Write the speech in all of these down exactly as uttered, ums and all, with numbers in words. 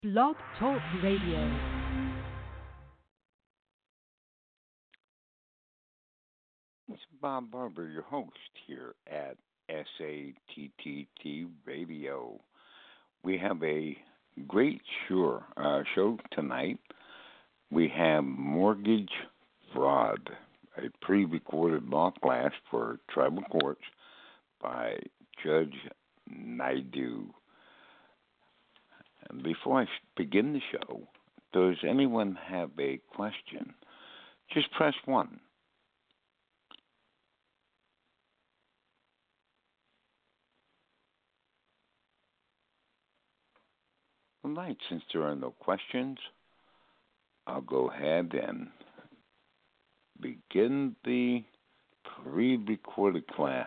Blog Talk Radio. It's Bob Barber, your host here at S A T T T Radio. We have a great sure, uh, show tonight. We have mortgage fraud, a pre-recorded law class for tribal courts by Judge Naidu. And before I begin the show, does anyone have a question? Just press one. All right, since there are no questions, I'll go ahead and begin the pre-recorded class.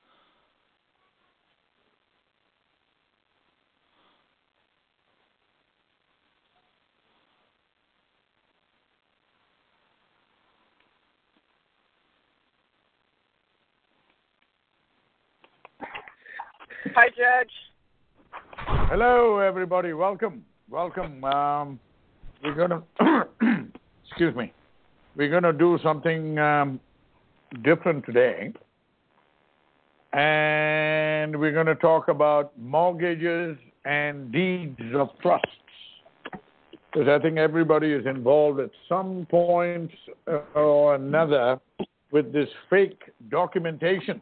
Hi, Judge. Hello, everybody. Welcome. Welcome. Um, we're going to, excuse me, we're going to do something um, different today. And we're going to talk about mortgages and deeds of trusts. Because I think everybody is involved at some point or another with this fake documentation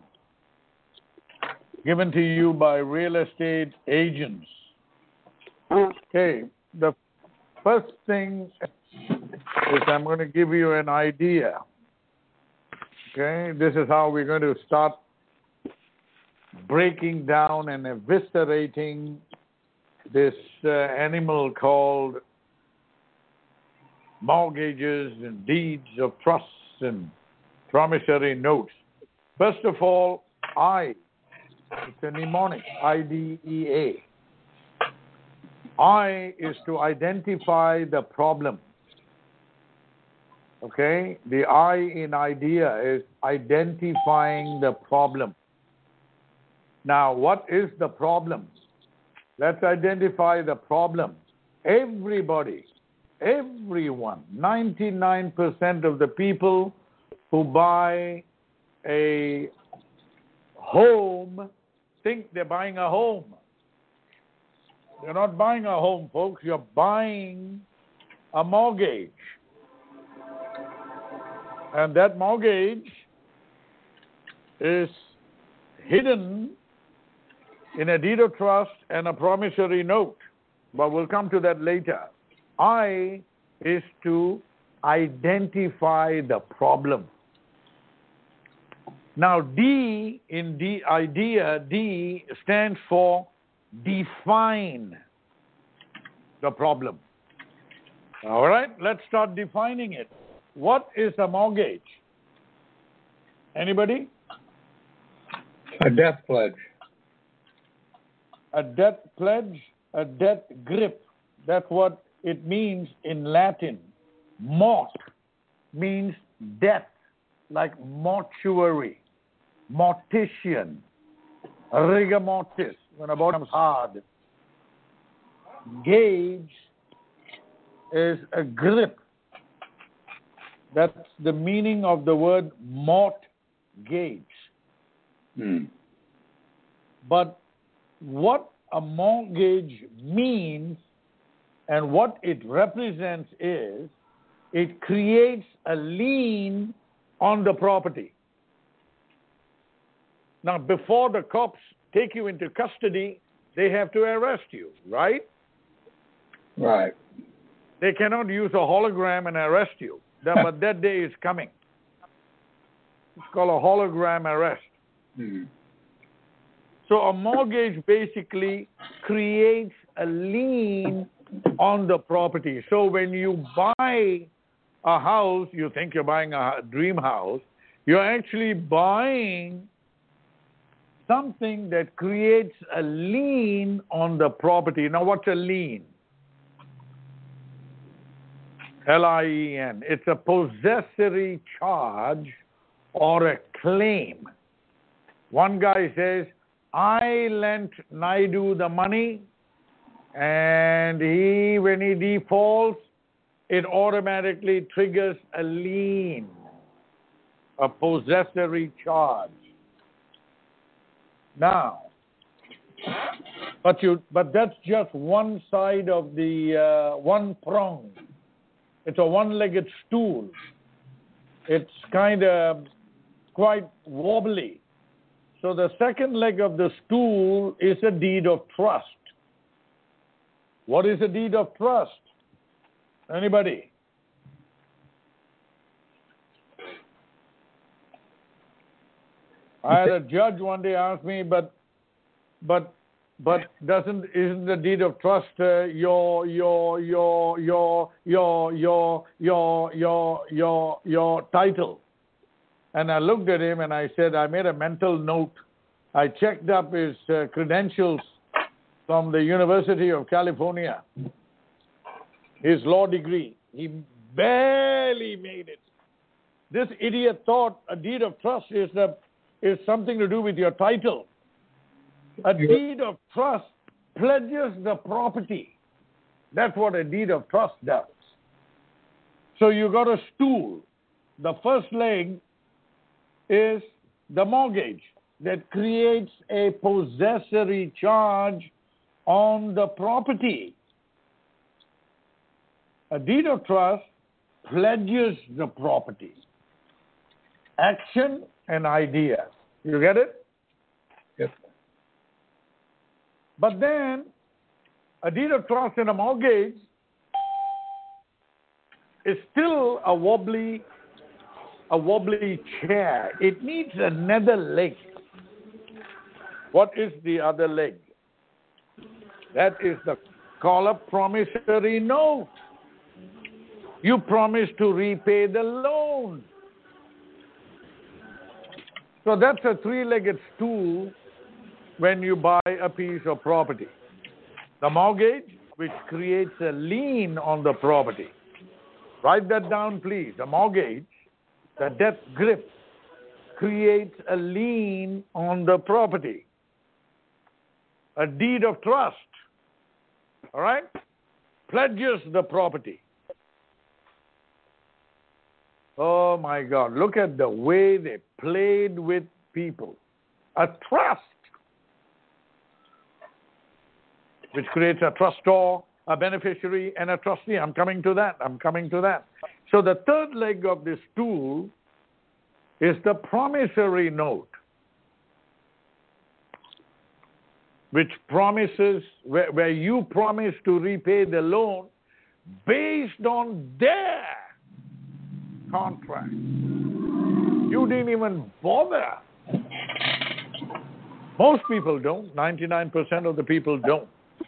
given to you by real estate agents. Okay, the first thing is I'm going to give you an idea. Okay, this is how we're going to start breaking down and eviscerating this uh, animal called mortgages and deeds of trusts and promissory notes. First of all, I It's a mnemonic, I D E A. I is to identify the problem. Okay? The I in idea is identifying the problem. Now, what is the problem? Let's identify the problem. Everybody, everyone, ninety-nine percent of the people who buy a home think they're buying a home. You're not buying a home, folks. You're buying a mortgage. And that mortgage is hidden in a deed of trust and a promissory note. But we'll come to that later. I is to identify the problem. Now, D in D idea, D stands for define the problem. All right, let's start defining it. What is a mortgage? Anybody? A death pledge. A debt pledge, a debt grip. That's what it means in Latin. Mort means death, like mortuary. Mortician, rigor mortis, when a body becomes hard. Gauge is a grip. That's the meaning of the word mortgage. Hmm. But what a mortgage means and what it represents is it creates a lien on the property. Now, before the cops take you into custody, they have to arrest you, right? Right. They cannot use a hologram and arrest you. That, but that day is coming. It's called a hologram arrest. Hmm. So a mortgage basically creates a lien on the property. So when you buy a house, you think you're buying a dream house, you're actually buying something that creates a lien on the property. Now, what's a lien? L I E N. It's a possessory charge or a claim. One guy says, I lent Naidu the money, And he, when he defaults, it automatically triggers a lien, a possessory charge. Now, but you, but that's just one side of the uh, one prong. It's a one-legged stool. It's kind of quite wobbly. So the second leg of the stool is a deed of trust. What is a deed of trust? Anybody? I had a judge one day ask me, but, but, but doesn't isn't the deed of trust uh, your your your your your your your your your your title? And I looked at him and I said, I made a mental note. I checked up his uh, credentials from the University of California, his law degree. He barely made it. This idiot thought a deed of trust is the is something to do with your title. A deed of trust pledges the property. That's what a deed of trust does. So you got a stool. The first leg is the mortgage that creates a possessory charge on the property. A deed of trust pledges the property. Action and idea. You get it? Yep. But then, a deed of trust and a mortgage is still a wobbly, a wobbly chair. It needs another leg. What is the other leg? That is the call a promissory note. You promise to repay the loan. So that's a three-legged stool when you buy a piece of property. The mortgage, which creates a lien on the property. Write that down, please. The mortgage, the death grip, creates a lien on the property. A deed of trust, all right, pledges the property. Oh my God, look at the way they played with people. A trust, which creates a trustor, a beneficiary, and a trustee. I'm coming to that. I'm coming to that. So the third leg of this stool is the promissory note, which promises, where, where you promise to repay the loan based on their contract. You didn't even bother. Most people don't. ninety-nine percent of the people don't.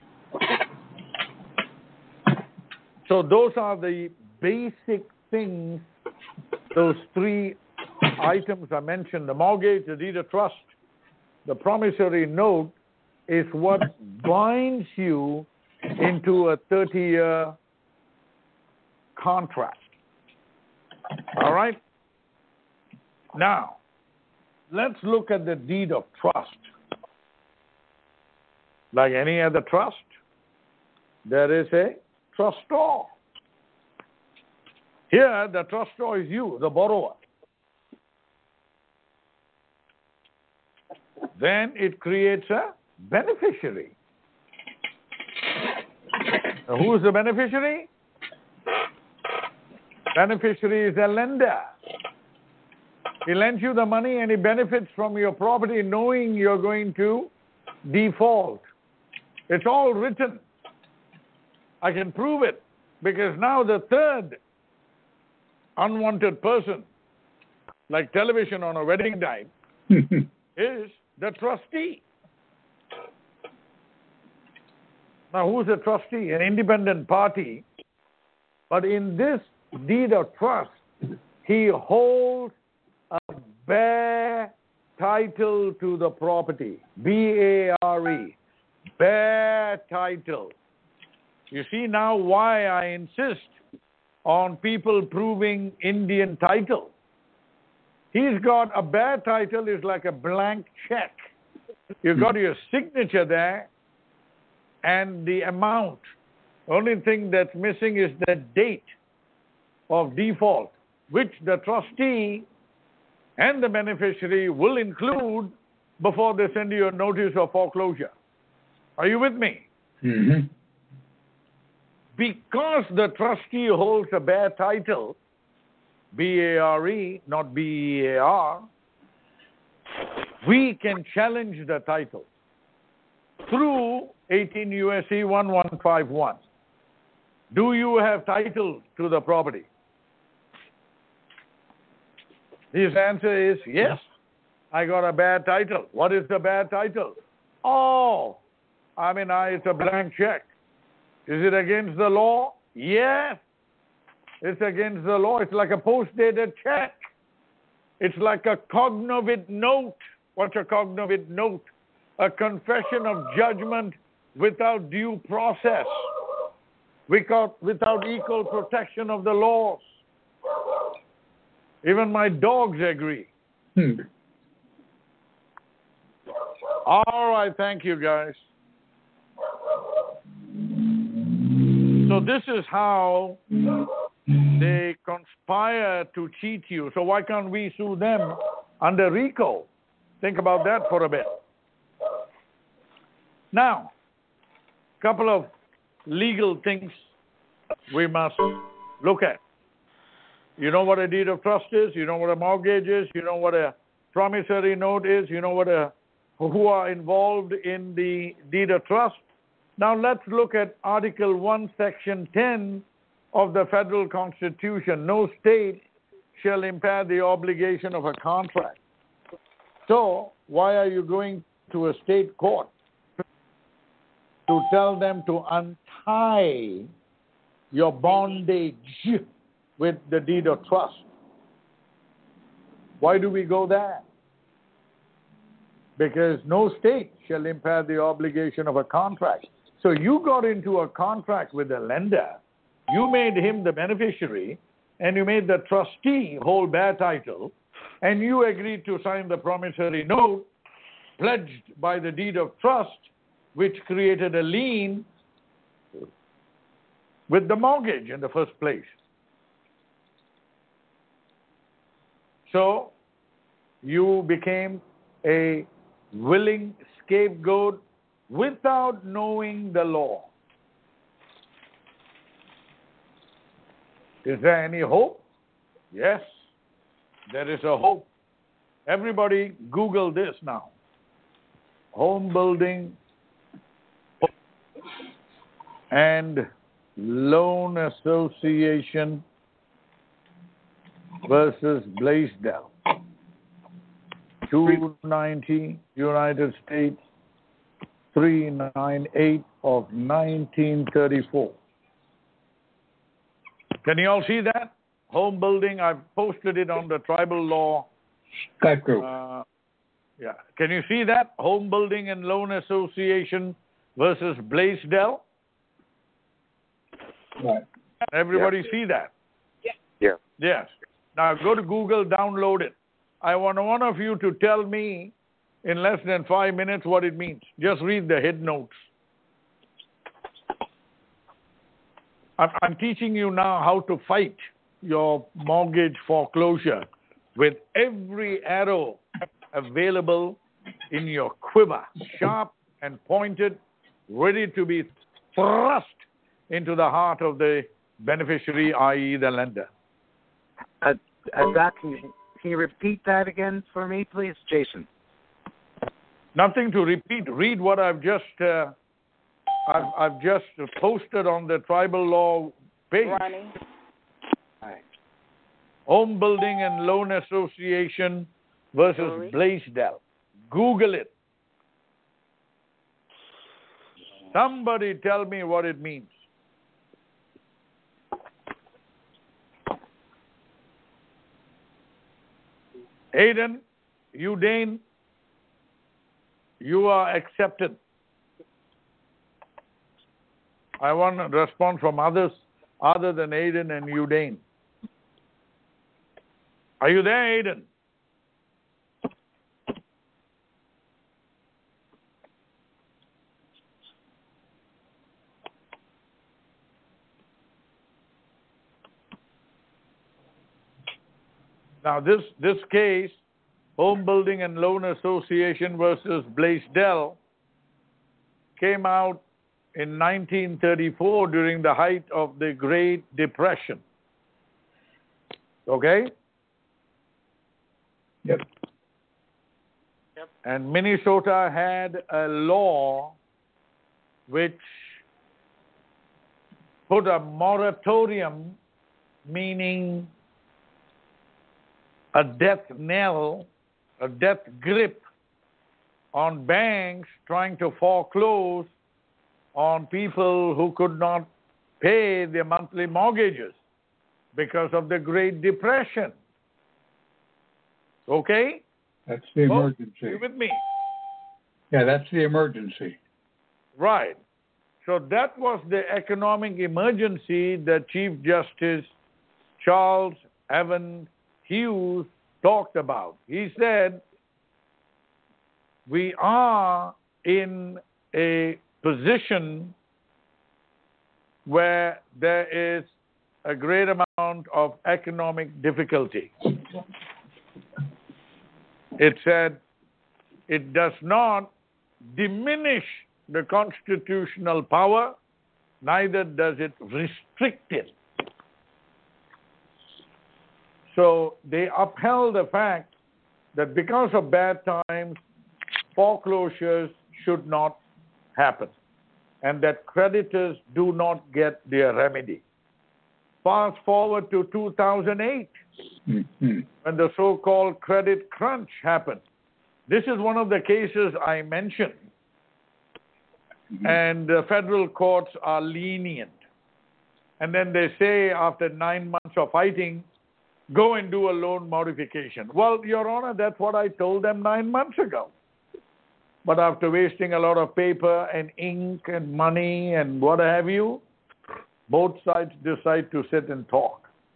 So those are the basic things, those three items I mentioned. The mortgage, the deed of trust, the promissory note is what binds you into a thirty-year contract. All right? Now, let's look at the deed of trust. Like any other trust, there is a trustor. Here, the trustor is you, the borrower. Then it creates a beneficiary. Now, who is the beneficiary? Beneficiary is a lender. He lends you the money and he benefits from your property knowing you're going to default. It's all written. I can prove it because now the third unwanted person, like television on a wedding night, is the trustee. Now, who's a trustee? An independent party. But in this deed of trust, he holds a bare title to the property. B A R E. Bare title. You see now why I insist on people proving Indian title. He's got a bare title is like a blank check. You've got your signature there, and the amount. Only thing that's missing is the date of default, which the trustee and the beneficiary will include before they send you a notice of foreclosure. Are you with me? Mm-hmm. Because the trustee holds a bare title, B A R E, not B E A R, we can challenge the title through eighteen U S C eleven fifty-one. Do you have title to the property? His answer is yes. I got a bad title. What is the bad title? Oh, I mean, I, it's a blank check. Is it against the law? Yes. It's against the law. It's like a post-dated check. It's like a cognizant note. What's a cognizant note? A confession of judgment without due process, without, without equal protection of the laws. Even my dogs agree. Hmm. All right, thank you, guys. So this is how they conspire to cheat you. So why can't we sue them under RICO? Think about that for a bit. Now, a couple of legal things we must look at. You know what a deed of trust is? You know what a mortgage is? You know what a promissory note is? You know what a who are involved in the deed of trust? Now let's look at Article one, Section ten of the Federal Constitution. No state shall impair the obligation of a contract. So why are you going to a state court to tell them to untie your bondage with the deed of trust? Why do we go there? Because no state shall impair the obligation of a contract. So you got into a contract with a lender, you made him the beneficiary, and you made the trustee hold bare title, and you agreed to sign the promissory note pledged by the deed of trust, which created a lien with the mortgage in the first place. So you became a willing scapegoat without knowing the law. Is there any hope? Yes, there is a hope. Everybody Google this now. Home building and loan association versus Blaisdell. two ninety, United States, three ninety-eight of nineteen thirty-four. Can you all see that? Home building, I've posted it on the Tribal Law. Skype group. Uh, yeah. Can you see that? Home building and loan association versus Blaisdell. Right. Everybody Yeah. see that? Yeah. Yes. Now go to Google, download it. I want one of you to tell me in less than five minutes what it means. Just read the head notes. I'm, I'm teaching you now how to fight your mortgage foreclosure with every arrow available in your quiver, sharp and pointed, ready to be thrust into the heart of the beneficiary, that is the lender. Uh, uh, Doc, can you, can you repeat that again for me, please? Jason. Nothing to repeat. Read what I've just uh, I've, I've just posted on the Tribal Law page. Running. Right. Home Building and Loan Association versus Sorry? Blaisdell. Google it. Somebody tell me what it means. Aiden, you, Dane, you are accepted. I want a response from others other than Aiden and you, Dane. Are you there, Aiden? Now, this, this case, Home Building and Loan Association versus Blaisdell, came out in nineteen thirty-four during the height of the Great Depression. Okay? Yep. Yep. And Minnesota had a law which put a moratorium, meaning a death knell, a death grip on banks trying to foreclose on people who could not pay their monthly mortgages because of the Great Depression. Okay? That's the Oh, emergency. you with me? Yeah, that's the emergency. Right. So that was the economic emergency that Chief Justice Charles Evans Hughes talked about. He said, we are in a position where there is a great amount of economic difficulty. It said it does not diminish the constitutional power, neither does it restrict it. So they upheld the fact that because of bad times, foreclosures should not happen, and that creditors do not get their remedy. Fast forward to two thousand eight, Mm-hmm. when the so-called credit crunch happened. This is one of the cases I mentioned, Mm-hmm. and the federal courts are lenient. And then they say after nine months of fighting, go and do a loan modification. Well, Your Honor, that's what I told them nine months ago. But after wasting a lot of paper and ink and money and what have you, both sides decide to sit and talk.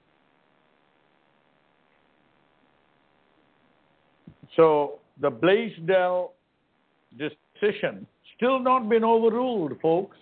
So the Blaisdell decision still not been overruled, folks.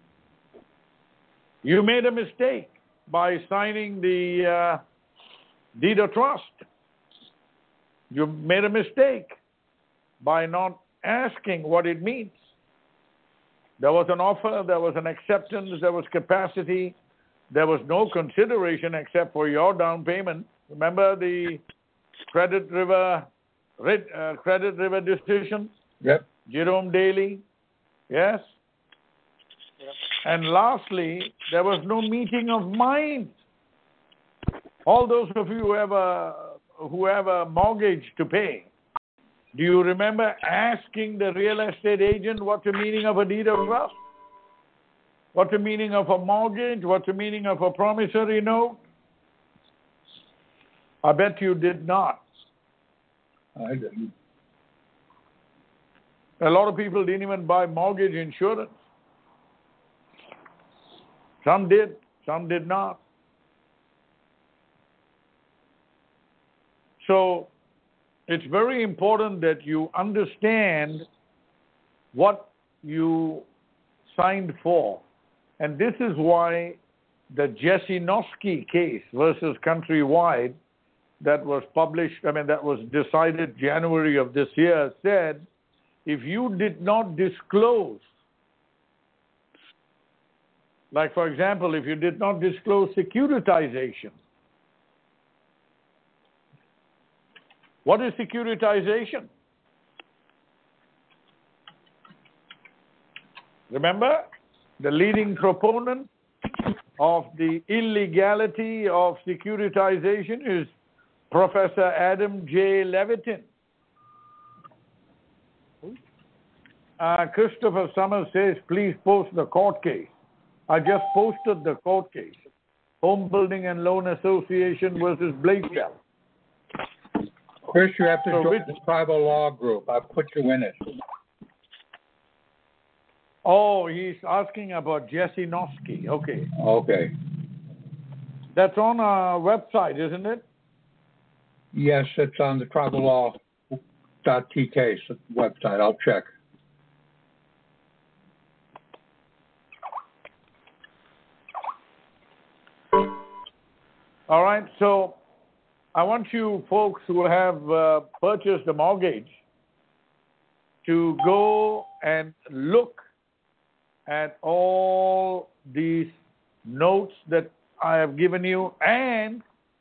You made a mistake by signing the uh, deed of trust. You made a mistake by not asking what it means. There was an offer, there was an acceptance, there was capacity, there was no consideration except for your down payment. Remember the Credit River, uh, Credit River decision? Yep. Jerome Daly, yes? Yep. And lastly, there was no meeting of minds. All those of you who have a, who have a mortgage to pay, do you remember asking the real estate agent what's the meaning of a deed of trust? What's the meaning of a mortgage? What's the meaning of a promissory note? I bet you did not. I didn't. A lot of people didn't even buy mortgage insurance. Some did, some did not. So it's very important that you understand what you signed for. And this is why the Jesinoski case versus Countrywide that was published, I mean, that was decided January of this year, said if you did not disclose, like for example, if you did not disclose securitization. What is securitization? Remember, the leading proponent of the illegality of securitization is Professor Adam J. Levitin. Uh, Christopher Summers says, please post the court case. I just posted the court case. Home Building and Loan Association versus Blaisdell. Chris, you have to So join which- the tribal law group. I put you in it. Oh, he's asking about Jesinoski. Okay. Okay. That's on our website, isn't it? Yes, it's on the tribal law dot T K website. I'll check. All right. So I want you folks who have uh, purchased a mortgage to go and look at all these notes that I have given you and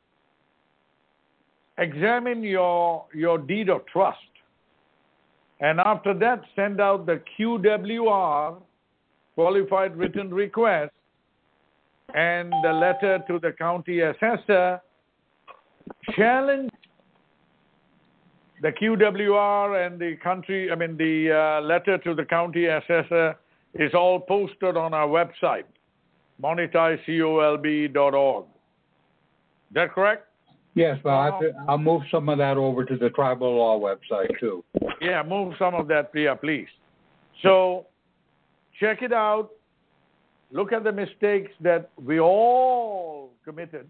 examine your, your deed of trust. And after that, send out the Q W R, qualified written request, and the letter to the county assessor. Challenge the Q W R and the country, I mean the uh, letter to the county assessor is all posted on our website, monetize colb dot org. Is that correct? Yes, but I have to, I'll move some of that over to the tribal law website too. Yeah, move some of that, yeah, please. So check it out. Look at the mistakes that we all committed,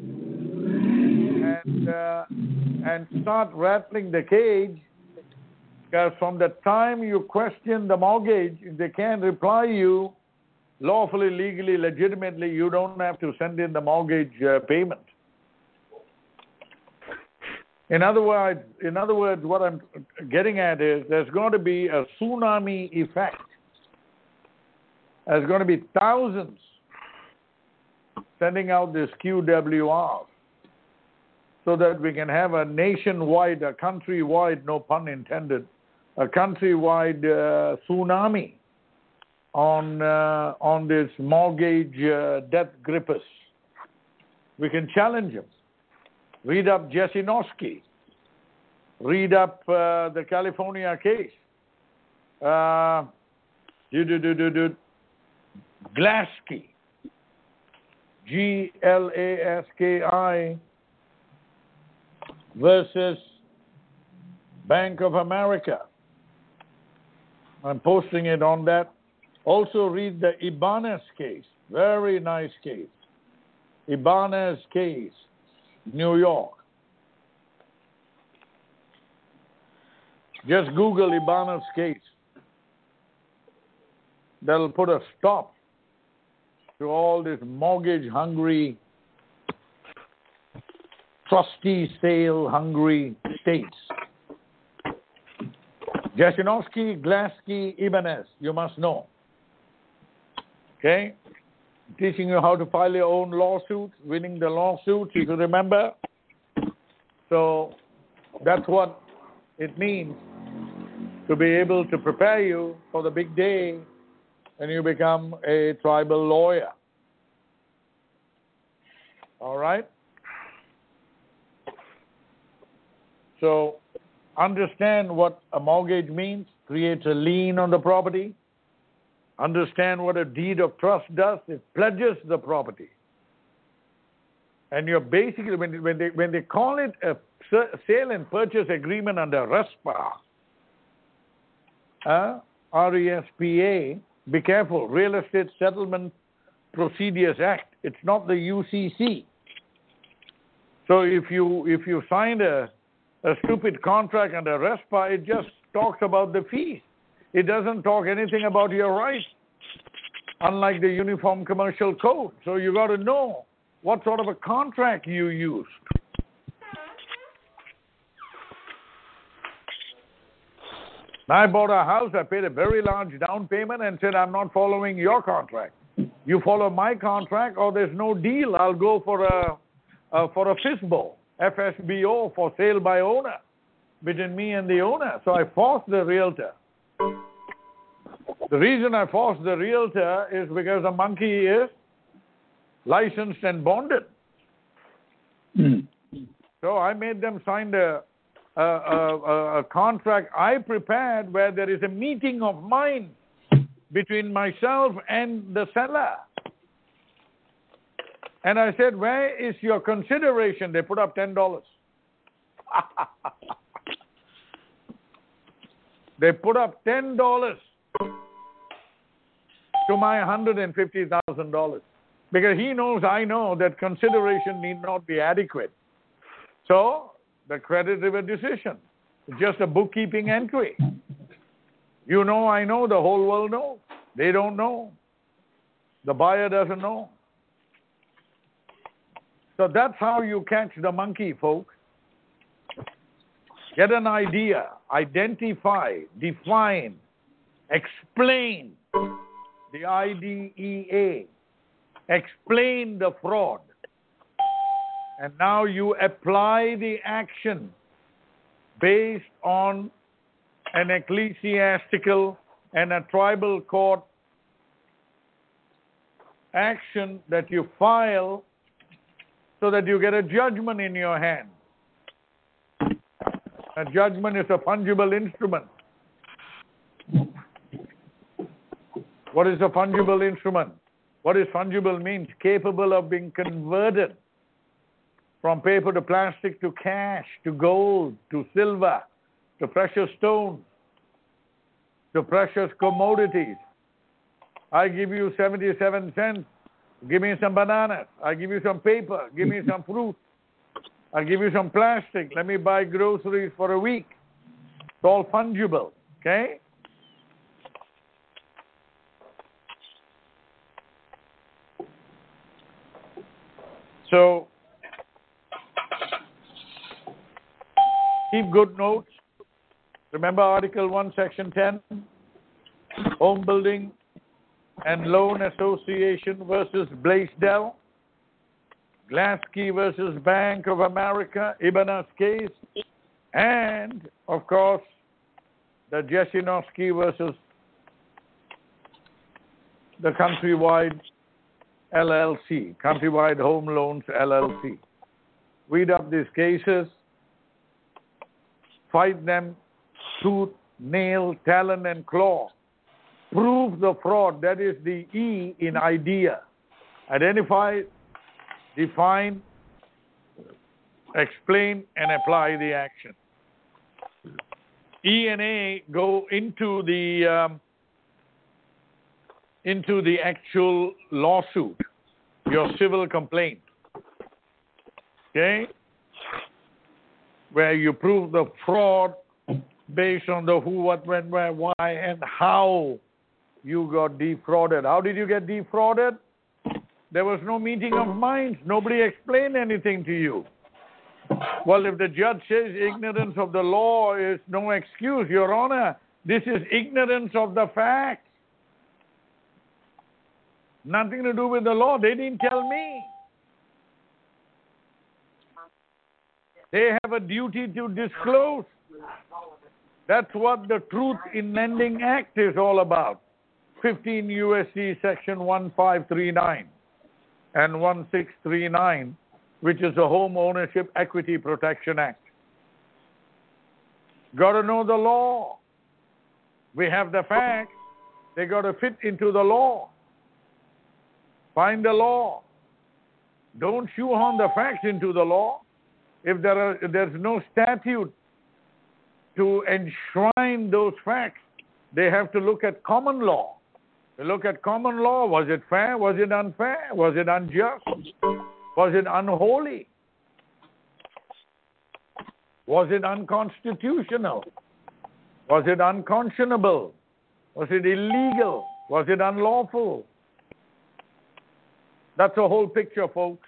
and uh, and start rattling the cage. Because from the time you question the mortgage, if they can't reply you lawfully, legally, legitimately, you don't have to send in the mortgage uh, payment. In other words, in other words, what I'm getting at is there's going to be a tsunami effect. There's going to be thousands sending out this Q W R so that we can have a nationwide, a countrywide, no pun intended, a countrywide uh, tsunami on uh, on this mortgage uh, death grippers. We can challenge them. Read up Jesse Noski. Read up uh, the California case. Uh, do, do, do, do, do. Glaski. G L A S K I versus Bank of America. I'm posting it on that. Also read the Ibanez case. Very nice case. Ibanez case. New York. Just Google Ibanez case. That'll put a stop to all this mortgage-hungry, trustee sale-hungry states. Jasinowski, Glaski, Ibanez, you must know. Okay? Teaching you how to file your own lawsuits, winning the lawsuits, you can remember. So that's what it means to be able to prepare you for the big day when you become a tribal lawyer. All right? So understand what a mortgage means, creates a lien on the property. Understand what a deed of trust does. It pledges the property. And you're basically, when, when, they, when they call it a sale and purchase agreement under RESPA, uh, R E S P A, be careful, Real Estate Settlement Procedures Act. It's not the U C C. So if you, if you signed a, a stupid contract under RESPA, it just talks about the fees. It doesn't talk anything about your rights, unlike the Uniform Commercial Code. So you got to know what sort of a contract you used. I bought a house, I paid a very large down payment and said, I'm not following your contract. You follow my contract or there's no deal. I'll go for a, uh, for a F S B O, F S B O, for sale by owner, between me and the owner. So I forced the realtor. The reason I forced the realtor is because the monkey is licensed and bonded. Mm. So I made them sign the, uh, a, a contract I prepared where there is a meeting of minds between myself and the seller. And I said, where is your consideration? They put up ten dollars. They put up ten dollars to my one hundred fifty thousand dollars. Because he knows, I know, that consideration need not be adequate. So, the creditor decision. It's just a bookkeeping entry. You know, I know, the whole world knows. They don't know. The buyer doesn't know. So that's how you catch the monkey, folks. Get an idea, identify, define, explain the I D E A, explain the fraud, and now you apply the action based on an ecclesiastical and a tribal court action that you file so that you get a judgment in your hand. A judgment is a fungible instrument. What is a fungible instrument? What is fungible means? Capable of being converted from paper to plastic to cash, to gold, to silver, to precious stones, to precious commodities. I give you seventy-seven cents. Give me some bananas. I give you some paper. Give me some fruit. I'll give you some plastic. Let me buy groceries for a week. It's all fungible, okay? So, keep good notes. Remember Article one, Section ten? Home Building and Loan Association versus Blaisdell. Glaske versus Bank of America, Ibanez case. And, of course, the Jesinoski versus the Countrywide L L C, Countrywide Home Loans L L C. Read up these cases, fight them tooth, nail, talon, and claw. Prove the fraud, that is the E in idea. Identify, define, explain, and apply the action. E and A go into the um, into the actual lawsuit, your civil complaint, okay, where you prove the fraud based on the who, what, when, where, why, and how you got defrauded. How did you get defrauded? There was no meeting of minds. Nobody explained anything to you. Well, if the judge says ignorance of the law is no excuse, Your Honor, this is ignorance of the facts. Nothing to do with the law. They didn't tell me. They have a duty to disclose. That's what the Truth in Lending Act is all about. fifteen U S C Section one five three nine and one six three nine, which is the Home Ownership Equity Protection Act. Got to know the law. We have the facts. They got to fit into the law. Find the law. Don't shoehorn the facts into the law. If there are, if there's no statute to enshrine those facts, they have to look at common law. They look at common law. Was it fair? Was it unfair? Was it unjust? Was it unholy? Was it unconstitutional? Was it unconscionable? Was it illegal? Was it unlawful? That's the whole picture, folks.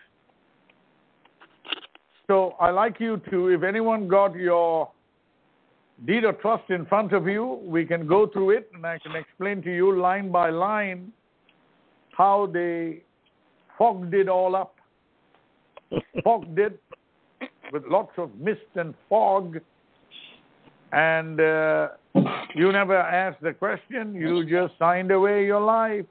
So I like you to, if anyone got your deed of trust in front of you, we can go through it and I can explain to you line by line how they fogged it all up. Fogged it with lots of mist and fog, and uh, you never asked the question, you just signed away your life.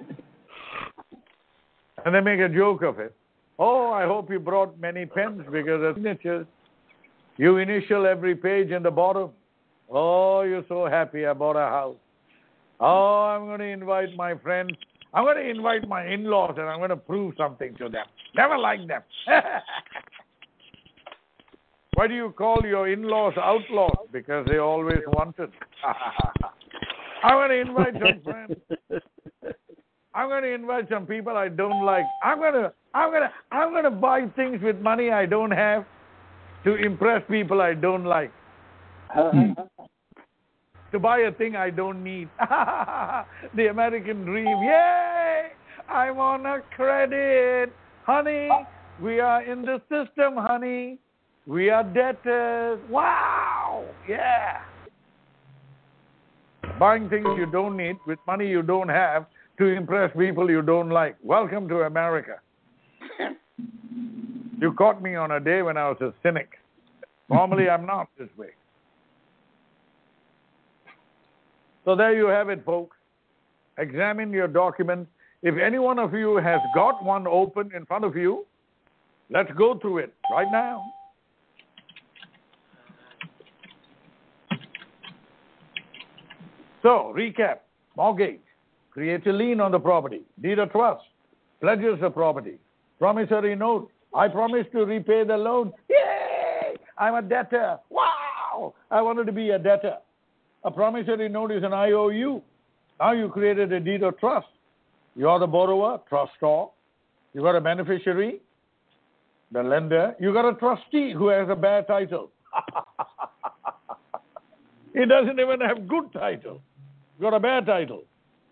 And they make a joke of it. Oh, I hope you brought many pens because of signatures. You initial every page in the bottom. Oh, you're so happy I bought a house. Oh, I'm going to invite my friends. I'm going to invite my in-laws and I'm going to prove something to them. Never liked them. Why do you call your in-laws outlaws? Because they always wanted. I'm going to invite some friends. I'm going to invite some people I don't like. I'm going to, I'm going to, I'm going to buy things with money I don't have to impress people I don't like. To buy a thing I don't need. The American dream. Yay! I'm on a credit. Honey, We are in the system, honey. We are debtors. Wow. Yeah. Buying things you don't need with money you don't have to impress people you don't like. Welcome to America. You caught me on a day when I was a cynic. Normally, I'm not this way. So there you have it, folks. Examine your document. If any one of you has got one open in front of you, let's go through it right now. So, recap. Mortgage. Creates a lien on the property. Deed of trust. Pledges the property. Promissory note. I promise to repay the loan. Yay! I'm a debtor. Wow! I wanted to be a debtor. A promissory note is an I O U. Now you created a deed of trust. You're the borrower, trustor. You got a beneficiary, the lender. You got a trustee who has a bad title. He doesn't even have good title. You got a bad title.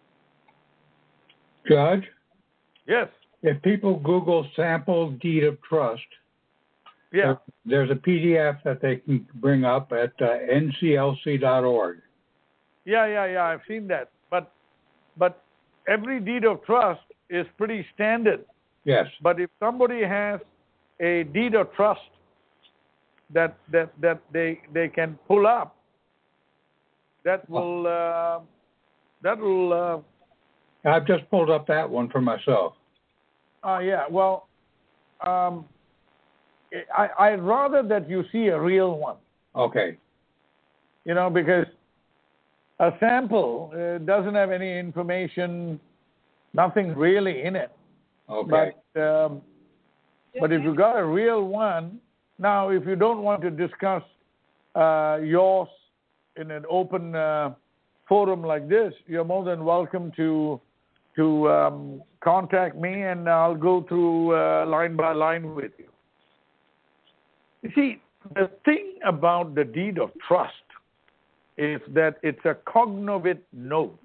Judge? Yes. If people Google sample deed of trust, Yeah. there- there's a P D F that they can bring up at uh, N C L C dot org. Yeah, yeah, yeah. I've seen that. But, but every deed of trust is pretty standard. Yes. But if somebody has a deed of trust that that that they they can pull up, that will uh, that will. Uh, I've just pulled up that one for myself. uh, yeah. Well, um, I I'd rather that you see a real one. Okay. You know, because a sample uh, doesn't have any information, nothing really in it. Okay. But um, but if you got a real one, now if you don't want to discuss uh, yours in an open uh, forum like this, you're more than welcome to to um, contact me, and I'll go through uh, line by line with you. You see, the thing about the deed of trust is that it's a cognovit note.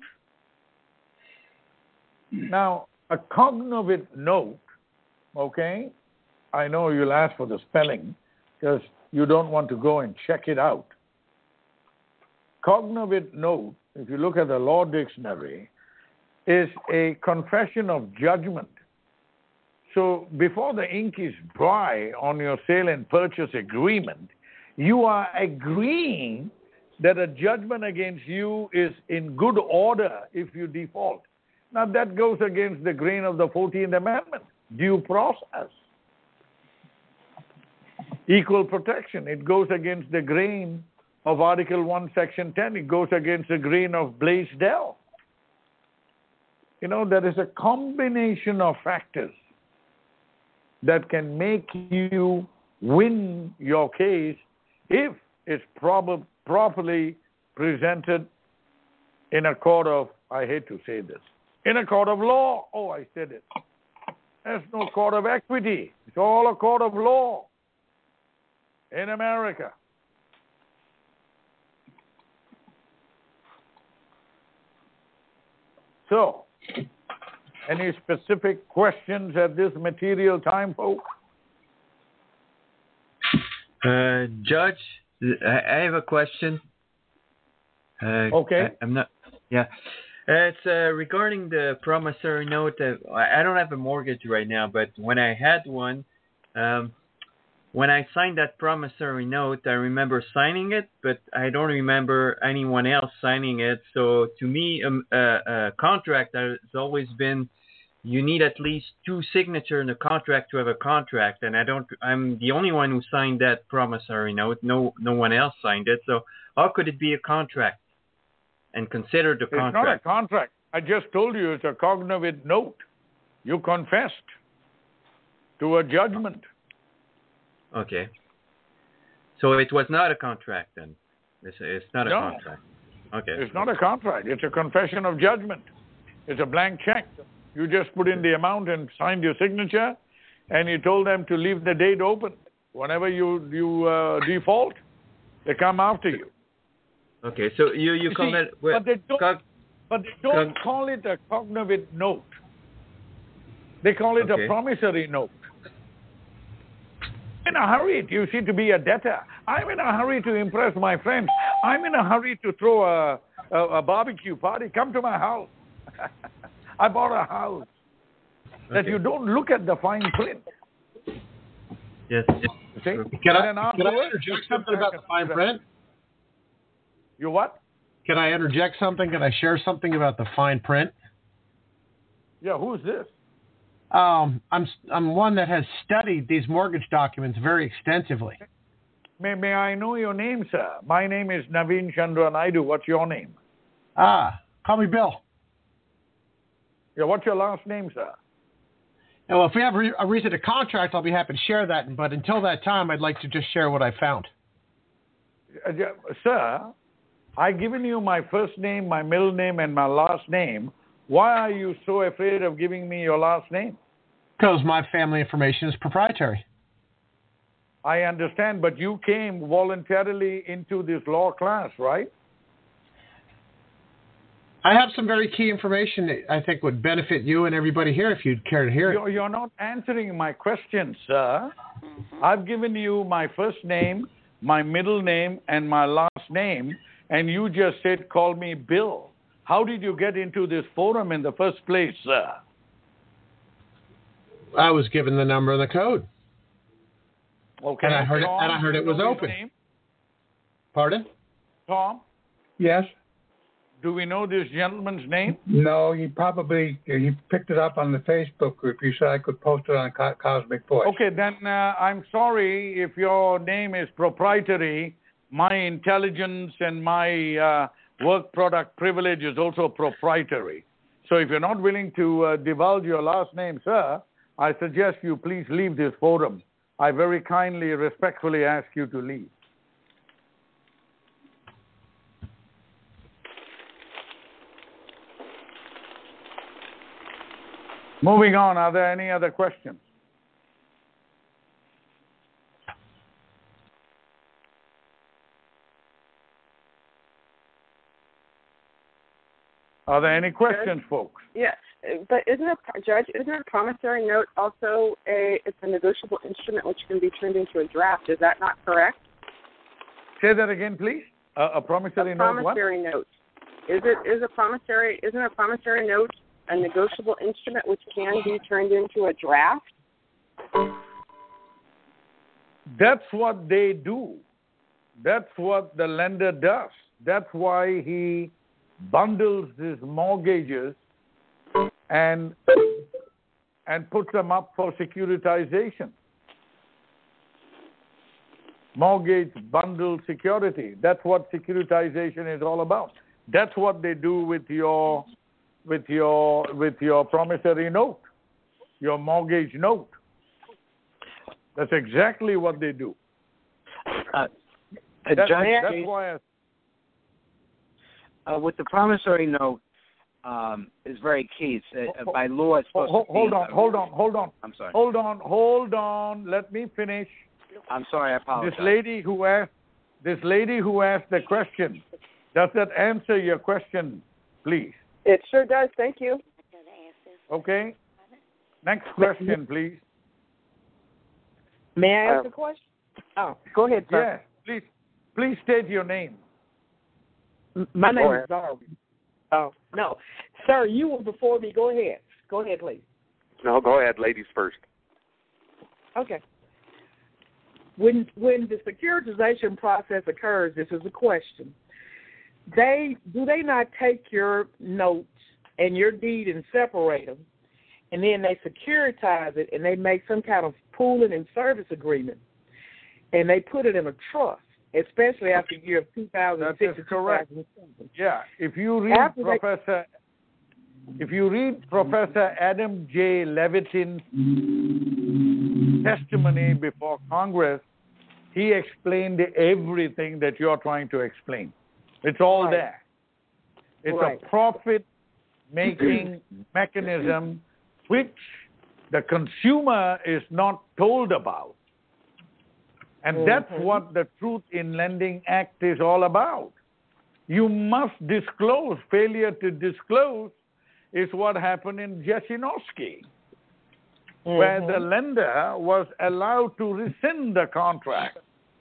Now, a cognovit note, okay, I know you'll ask for the spelling because you don't want to go and check it out. Cognovit note, if you look at the law dictionary, is a confession of judgment. So before the ink is dry on your sale and purchase agreement, you are agreeing that a judgment against you is in good order if you default. Now that goes against the grain of the fourteenth Amendment, due process. Equal protection, it goes against the grain of Article one, Section ten. It goes against the grain of Blaisdell. You know, there is a combination of factors that can make you win your case if it's prob- properly presented in a court of, I hate to say this, in a court of law. Oh, I said it. There's no court of equity. It's all a court of law in America. So, any specific questions at this material time, folks? Uh, Judge, I I have a question. Uh, Okay. I, I'm not. Yeah. Uh, it's uh, regarding the promissory note. Uh, I I don't have a mortgage right now, but when I had one, um, when I signed that promissory note, I remember signing it, but I don't remember anyone else signing it. So to me, um, uh, a contract has always been, you need at least two signatures in the contract to have a contract, and I don't. I'm the only one who signed that promissory note. No, no one else signed it. So how could it be a contract and considered a It's not a contract? contract. I just told you it's a cognovit note. You confessed to a judgment. Okay. So it was not a contract then. It's, it's not a No. contract. Okay. It's not a contract. It's a confession of judgment. It's a blank check. You just put in the amount and signed your signature, and you told them to leave the date open. Whenever you you uh, default, they come after you. Okay. So you you You call see, it well, but they don't, cog- but they don't cog- call it a cognovit note. They call it Okay. a promissory note. in a hurry, you see, to be a debtor. I'm in a hurry to impress my friends. I'm in a hurry to throw a, a, a barbecue party. Come to my house. I bought a house. Okay. That you don't look at the fine print. Yes. See? Can I, can I interject something about the fine print? You what? Can I interject something? Can I share something about the fine print? Yeah, who's this? Um, I'm I'm one that has studied these mortgage documents very extensively. May May I know your name, sir? My name is Naveen Chandra Naidu. What's your name? Ah, call me Bill. Yeah, what's your last name, sir? Well, if we have re- a reason to contract, I'll be happy to share that. But until that time, I'd like to just share what I found. Uh, yeah, sir, I've given you my first name, my middle name, and my last name. Why are you so afraid of giving me your last name? Because my family information is proprietary. I understand, but you came voluntarily into this law class, right? I have some very key information that I think would benefit you and everybody here if you'd care to hear it. You're, you're not answering my question, sir. Mm-hmm. I've given you my first name, my middle name, and my last name, and you just said, call me Bill. How did you get into this forum in the first place, sir? I was given the number and the code. Okay. And I heard, Tom, it, and I heard it was open. Name? Pardon? Tom? Yes? Do we know this gentleman's name? No, he probably he picked it up on the Facebook group. You said I could post it on Co- Cosmic Voice. Okay, then uh, I'm sorry if your name is proprietary. My intelligence and my uh, work product privilege is also proprietary. So if you're not willing to uh, divulge your last name, sir, I suggest you please leave this forum. I very kindly, respectfully ask you to leave. Moving on, are there any other questions? Are there any questions, Judge? folks? Yes, but isn't a judge? Isn't a promissory note also a it's a negotiable instrument which can be turned into a draft? Is that not correct? Say that again, please. Uh, a promissory a note. Promissory what? note. Is it is a promissory? Isn't a promissory note a negotiable instrument which can be turned into a draft? That's what they do. That's what the lender does. That's why he bundles his mortgages and and puts them up for securitization. Mortgage bundle security. That's what securitization is all about. That's what they do with your with your with your promissory note, your mortgage note. That's exactly what they do. Uh, that, Judge, that's why. I, Uh, with the promissory note um, is very key. It's, uh, by law, it's supposed hold, to be... Hold on, hold on, hold on. I'm sorry. Hold on, hold on. Let me finish. I'm sorry, I apologize. This lady who asked, this lady who asked the question, does that answer your question, please? It sure does. Thank you. Okay. Next question, please. May I ask Uh, a question? Oh, go ahead, sir. Yes, please. Please state your name. My name Go is Darby. Oh, no. Sir, you were before me. Go ahead. Go ahead, please. No, go ahead, ladies first. Okay. When when the securitization process occurs, this is a question. They do they not take your notes and your deed and separate them, and then they securitize it and they make some kind of pooling and service agreement, and they put it in a trust, especially after the year of two thousand six. That is correct. Yeah. If you read After Professor, they... if you read Professor Adam J. Levitin's testimony before Congress, he explained everything that you're trying to explain. It's all Right. there. It's Right. a profit-making mechanism which the consumer is not told about. And Mm-hmm. that's what the Truth in Lending Act is all about. You must disclose. Failure to disclose is what happened in Jesinoski. Mm-hmm. where the lender was allowed to rescind the contract.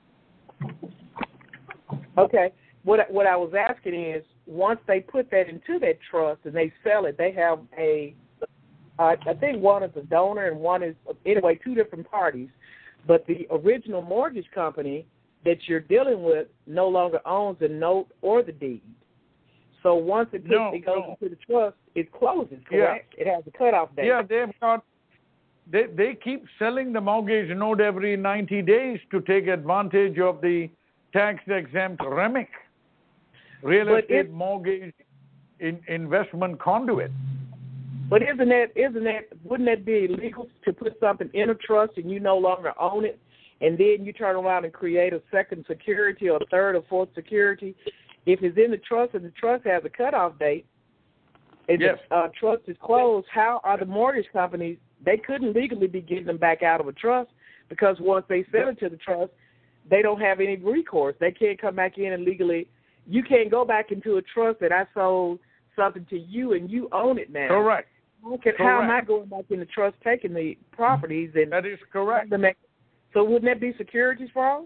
Okay. What what I was asking is, once they put that into that trust and they sell it, they have a, uh, I think one is a donor and one is, anyway, two different parties. But the original mortgage company that you're dealing with no longer owns the note or the deed. So once it, puts, no, it goes no. into the trust, it closes, correct? Yeah. It has a cutoff date. Yeah, they've got, they, they keep selling the mortgage note every ninety days to take advantage of the tax-exempt R E M I C, real But estate it, mortgage in, investment conduit. But isn't that, isn't that, wouldn't that be illegal to put something in a trust and you no longer own it, and then you turn around and create a second security or a third or fourth security? If it's in the trust and the trust has a cutoff date, and yes. the uh, trust is closed, how are the mortgage companies, they couldn't legally be getting them back out of a trust, because once they sell it to the trust, they don't have any recourse. They can't come back in and legally, you can't go back into a trust that I sold something to you and you own it now. Correct. How, can, how am I going back in the trust taking the properties? And that is correct. So wouldn't that be securities fraud?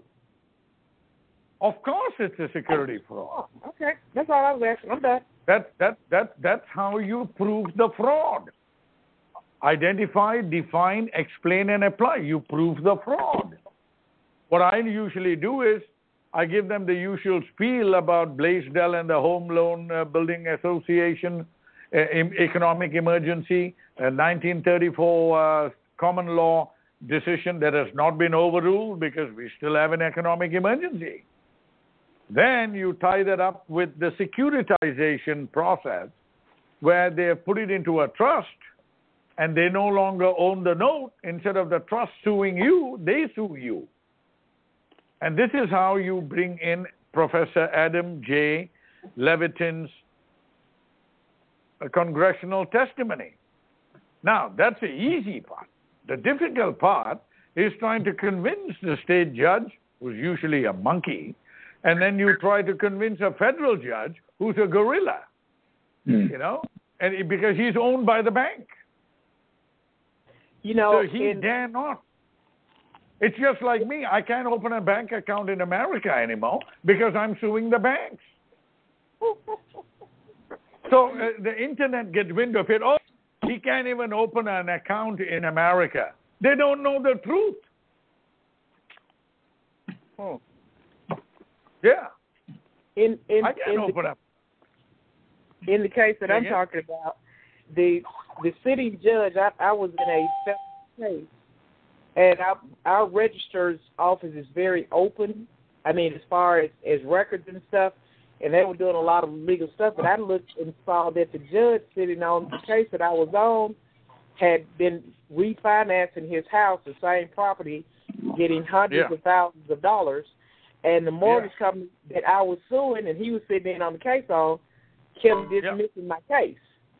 Of course it's a security fraud. Oh, okay. That's all I was asking. I'm done. That, that, that, that's how you prove the fraud. Identify, define, explain, and apply. You prove the fraud. What I usually do is I give them the usual spiel about Blaisdell and the Home Loan uh, Building Association, uh, em- economic emergency, uh, nineteen thirty-four uh, common law decision that has not been overruled because we still have an economic emergency. Then you tie that up with the securitization process where they have put it into a trust and they no longer own the note. Instead of the trust suing you, they sue you. And this is how you bring in Professor Adam J. Levitin's uh, congressional testimony. Now, that's the easy part. The difficult part is trying to convince the state judge, who's usually a monkey, and then you try to convince a federal judge who's a gorilla, mm. you know, and it, because he's owned by the bank. You know, so he in, dare not. It's just like me. I can't open a bank account in America anymore because I'm suing the banks. So uh, the internet gets wind of it. Oh, he can't even open an account in America. They don't know the truth. Oh. Yeah. In in I can't in open the, up. In the case that Say I'm again? talking about, the the city judge, I, I was in a federal case, and our, our registrar's office is very open. I mean, as far as, as records and stuff, and they were doing a lot of legal stuff. But I looked and saw that the judge sitting on the case that I was on had been refinancing his house, the same property, getting hundreds Yeah. of thousands of dollars. And the mortgage Yeah. company that I was suing and he was sitting in on the case on kept dismissing Yep. my case.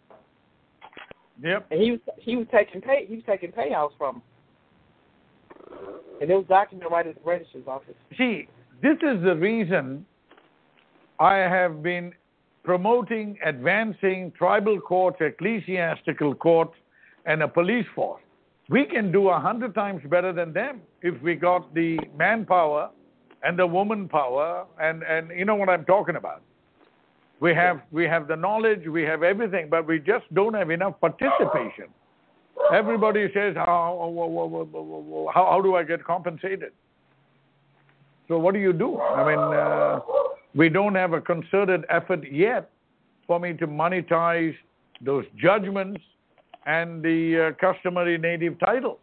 Yep. And he was he was taking pay he was taking payouts from him. And it was documented right at the registrar's office. See, this is the reason I have been promoting, advancing tribal courts, ecclesiastical courts, and a police force. We can do a hundred times better than them if we got the manpower and the woman power, and, and you know what I'm talking about. We have we have the knowledge, we have everything, but we just don't have enough participation. Everybody says, how, how, how do I get compensated? So what do you do? I mean, uh, we don't have a concerted effort yet for me to monetize those judgments and the uh, customary native title.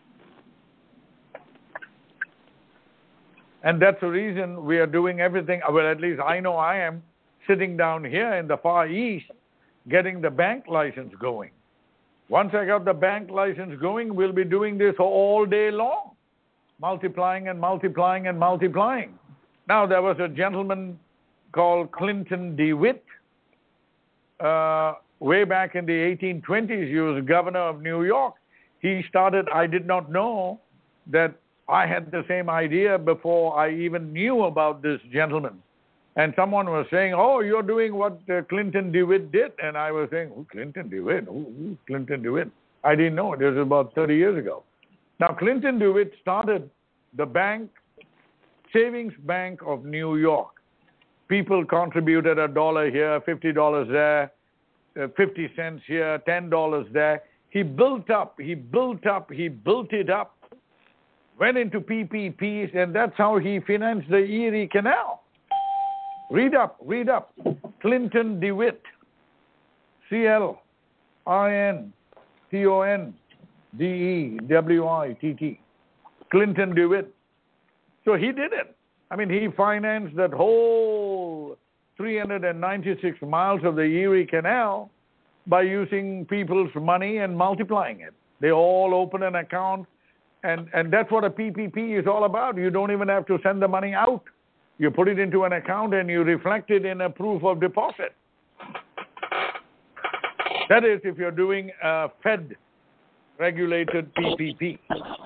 And that's the reason we are doing everything, well, at least I know I am, sitting down here in the Far East, getting the bank license going. Once I got the bank license going, we'll be doing this all day long, multiplying and multiplying and multiplying. Now, there was a gentleman called Clinton DeWitt. Uh, way back in the eighteen twenties, he was governor of New York. He started, I did not know that I had the same idea before I even knew about this gentleman. And someone was saying, oh, you're doing what uh, Clinton DeWitt did. And I was saying, oh, Clinton DeWitt? Who, who's Clinton DeWitt? I didn't know. This was about thirty years ago. Now, Clinton DeWitt started the bank, Savings Bank of New York. People contributed a dollar here, fifty dollars there, uh, fifty cents here, ten dollars there. He built up, he built up, he built it up, went into P P Ps, and that's how he financed the Erie Canal. Read up, read up. Clinton DeWitt, C L I N T O N D E W I T T. Clinton DeWitt. So he did it. I mean, he financed that whole three hundred ninety-six miles of the Erie Canal by using people's money and multiplying it. They all open an account, and, and that's what a P P P is all about. You don't even have to send the money out. You put it into an account and you reflect it in a proof of deposit. That is, if you're doing a Fed-regulated P P P.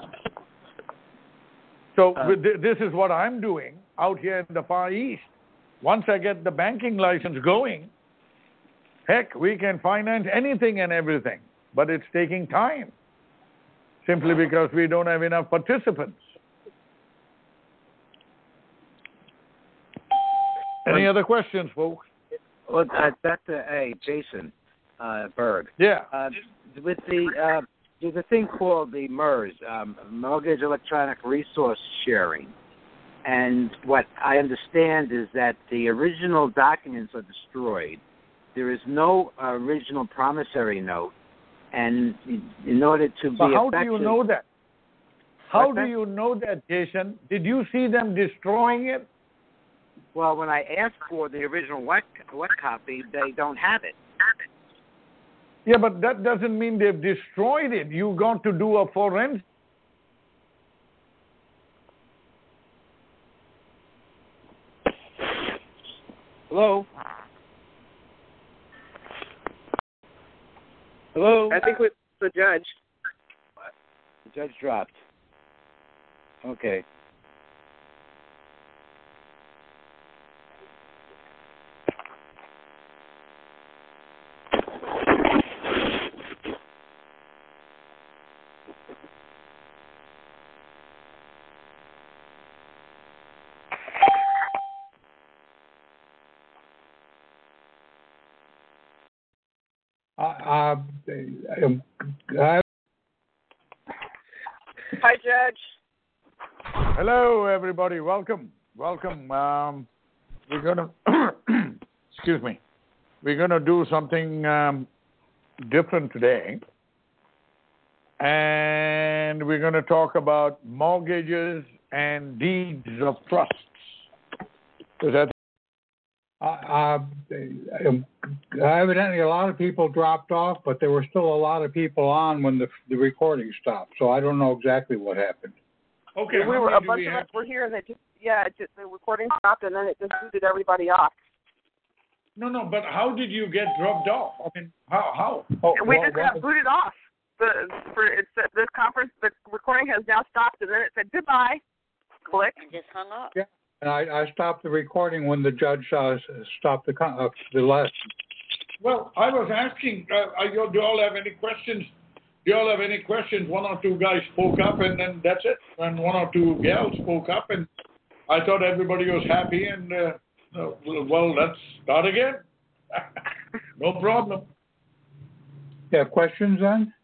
So uh, th- this is what I'm doing out here in the Far East. Once I get the banking license going, heck, we can finance anything and everything, but it's taking time, simply because we don't have enough participants. Any other questions, folks? Well, uh, Doctor A, Jason uh, Berg. Yeah. Uh, with the uh, there's a thing called the M E R S, um, Mortgage Electronic Resource Sharing, and what I understand is that the original documents are destroyed. There is no original promissory note, and in order to be but how effective, do you know that? How What's do that? you know that, Jason? Did you see them destroying it? Well, when I asked for the original wet, wet copy, they don't have it. Yeah, but that doesn't mean they've destroyed it. You got to do a forensic. Hello? Hello? I think with the judge. The judge dropped. Okay. Uh, um, I, Hi, Judge. Hello, everybody. Welcome. Welcome. Um, we're going to, excuse me, we're going to do something um, different today. And we're going to talk about mortgages and deeds of trusts. Is that uh, um, evidently, a lot of people dropped off, but there were still a lot of people on when the the recording stopped. So I don't know exactly what happened. okay? we were a bunch of us were here, and it just yeah, it just the recording stopped, and then it just booted everybody off. No, no, but how did you get dropped off? I mean, how? How? Oh, we well, just got well, booted off. The for it said this conference, the recording has now stopped, and then it said goodbye. Click. And just hung up. Yeah, and I, I stopped the recording when the judge uh, stopped the con- uh, the last. Well, I was asking, uh, do you all have any questions? Do you all have any questions? One or two guys spoke up, and then that's it. And one or two gals spoke up, and I thought everybody was happy, and uh, uh, well, let's start again. No problem. You have questions then?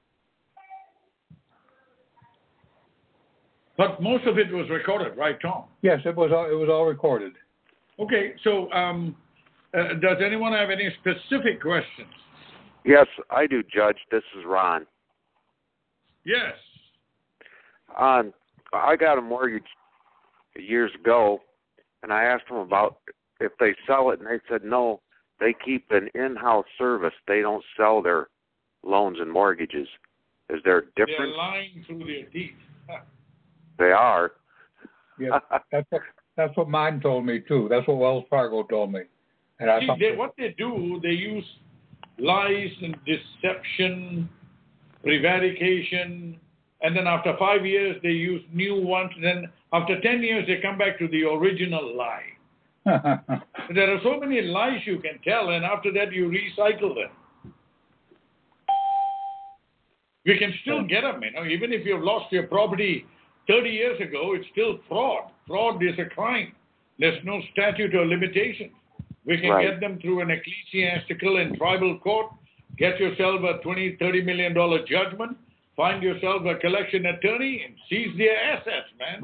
But most of it was recorded, right, Tom? Yes, it was all, it was all recorded. Okay, so um, uh, does anyone have any specific questions? Yes, I do, Judge. This is Ron. Yes. Um, I got a mortgage years ago, and I asked them about if they sell it, and they said no, they keep an in-house service. They don't sell their loans and mortgages. Is there a difference? They're lying through their teeth. They are. Yeah, that's what, that's what mine told me too. That's what Wells Fargo told me. And I See, thought, they, what they do, they use lies and deception, prevarication, and then after five years they use new ones. Then after ten years they come back to the original lie. There are so many lies you can tell, and after that you recycle them. We can still get them, you know, even if you've lost your property thirty years ago, it's still fraud. Fraud is a crime. There's no statute or limitation. We can Right. get them through an ecclesiastical and tribal court, get yourself a twenty, thirty million dollar judgment, find yourself a collection attorney, and seize their assets, man.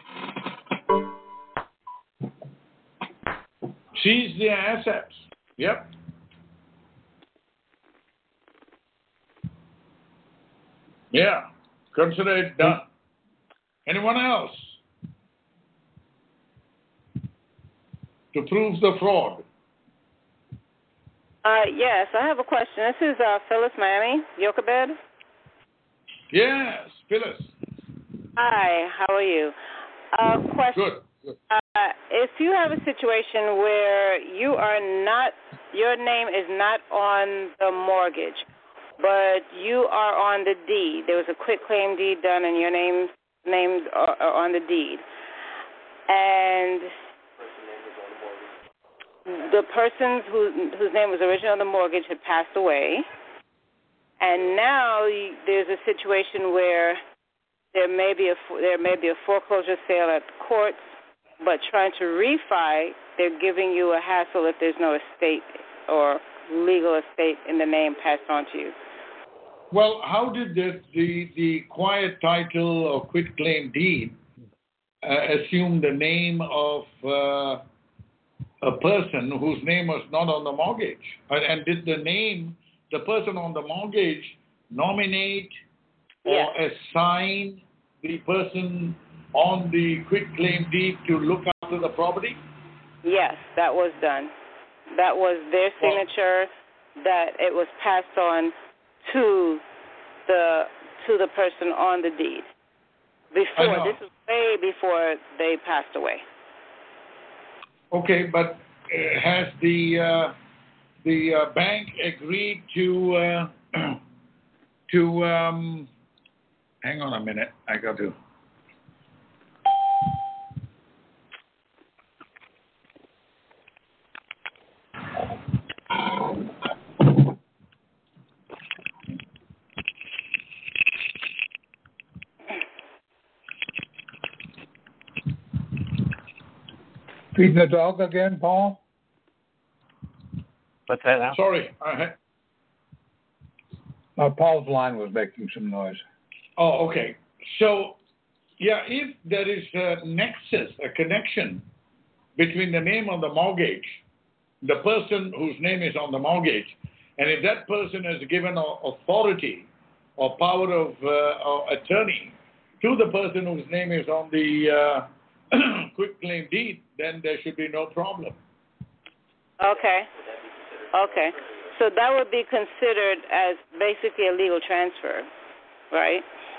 Seize their assets. Yep. Yeah. Consider it done. Anyone else? To prove the fraud. Uh, yes, I have a question. This is uh, Phyllis Miami, Jochebed. Yes, Phyllis. Hi, how are you? Uh, question. Good. Good. Uh, if you have a situation where you are not, your name is not on the mortgage, but you are on the deed. There was a quitclaim deed done, and your name names are, are on the deed, and the person who, whose name was originally on the mortgage had passed away, and now there's a situation where there may be a there may be a foreclosure sale at courts, but trying to refi, they're giving you a hassle if there's no estate or legal estate in the name passed on to you. Well, how did the the, the quiet title or quitclaim deed uh, assume the name of uh, a person whose name was not on the mortgage? And, and did the name, the person on the mortgage, nominate or Yes. assign the person on the quitclaim deed to look after the property? Yes, that was done. That was their signature, that it was passed on to the to the person on the deed. Before, this was way before they passed away. Okay, but uh, has the uh, the uh, bank agreed to uh, to um, hang on a minute? I got to. Feeding the dog again, Paul? What's that now? Sorry, I had. Uh, Paul's line was making some noise. Oh, okay. So, yeah, if there is a nexus, a connection between the name on the mortgage, the person whose name is on the mortgage, and if that person has given a- authority or power of uh, or attorney to the person whose name is on the uh, quitclaim deed, then there should be no problem. Okay. Okay. So that would be considered as basically a legal transfer, right?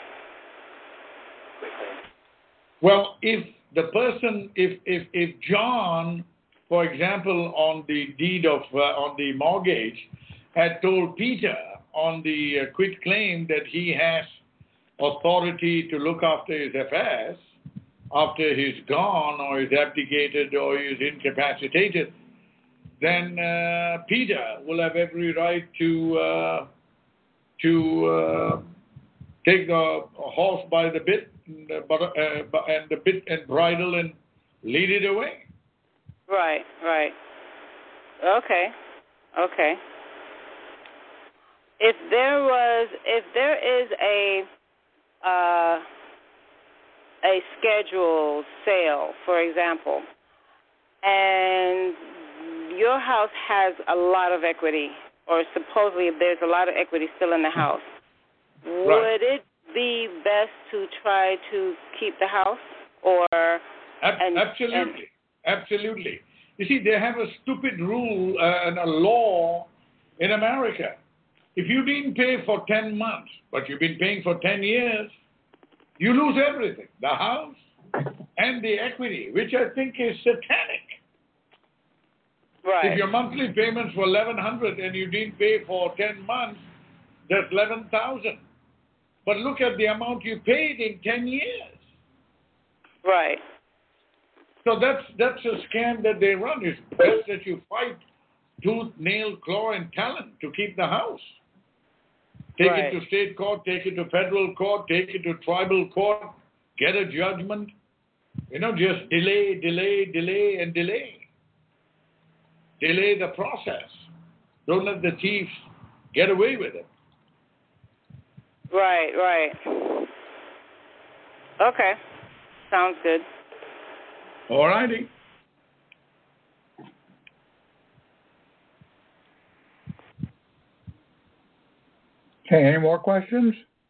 Well, if the person, if if if John, for example, on the deed of uh, on the mortgage, had told Peter on the uh, quitclaim that he has authority to look after his affairs after he's gone or is abdicated or is incapacitated, then uh, Peter will have every right to uh, to uh, take the horse by the bit and the, but, uh, and the bit and bridle and lead it away. Right, right. Okay, okay. If there was, if there is a uh, a scheduled sale, for example, and your house has a lot of equity, or supposedly there's a lot of equity still in the house, Right. would it be best to try to keep the house, or Ab- and, absolutely, and, absolutely. You see, they have a stupid rule uh, and a law in America. If you didn't pay for ten months, but you've been paying for ten years, you lose everything, the house and the equity, which I think is satanic. right? If your monthly payments were eleven hundred and you didn't pay for ten months, that's eleven thousand. But look at the amount you paid in ten years. Right. So that's that's a scam that they run. It's best that you fight tooth, nail, claw, and talent to keep the house. Take Right. it to state court, take it to federal court, take it to tribal court, get a judgment. You know, just delay, delay, delay, and delay. Delay the process. Don't let the thieves get away with it. Right, right. Okay. Sounds good. All righty. Okay, any more questions?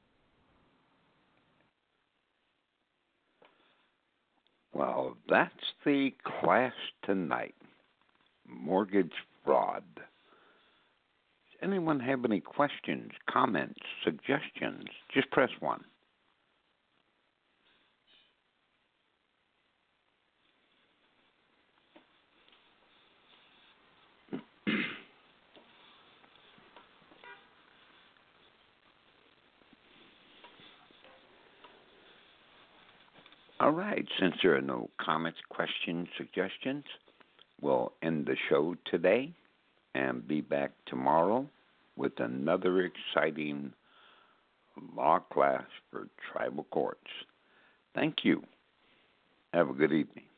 Well, that's the class tonight. Mortgage fraud. Does anyone have any questions, comments, suggestions? Just press one. All right, since there are no comments, questions, suggestions, we'll end the show today and be back tomorrow with another exciting law class for tribal courts. Thank you. Have a good evening.